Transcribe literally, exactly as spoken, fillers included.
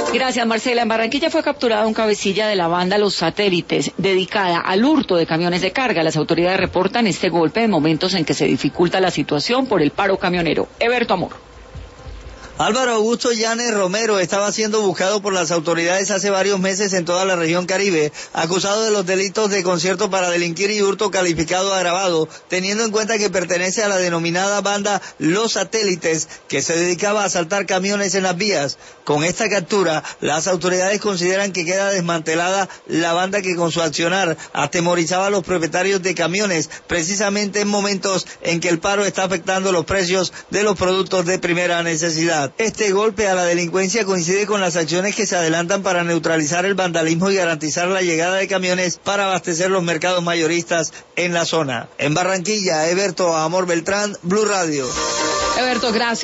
Gracias, Marcela. En Barranquilla fue capturado un cabecilla de la banda Los Satélites, dedicada al hurto de camiones de carga. Las autoridades reportan este golpe en momentos en que se dificulta la situación por el paro camionero. Eberto Amor. Álvaro Augusto Llanes Romero estaba siendo buscado por las autoridades hace varios meses en toda la región Caribe, acusado de los delitos de concierto para delinquir y hurto calificado agravado, teniendo en cuenta que pertenece a la denominada banda Los Satélites, que se dedicaba a asaltar camiones en las vías. Con esta captura, las autoridades consideran que queda desmantelada la banda que con su accionar atemorizaba a los propietarios de camiones, precisamente en momentos en que el paro está afectando los precios de los productos de primera necesidad. Este golpe a la delincuencia coincide con las acciones que se adelantan para neutralizar el vandalismo y garantizar la llegada de camiones para abastecer los mercados mayoristas en la zona. En Barranquilla, Eberto Amor Beltrán, Blue Radio. Eberto, gracias.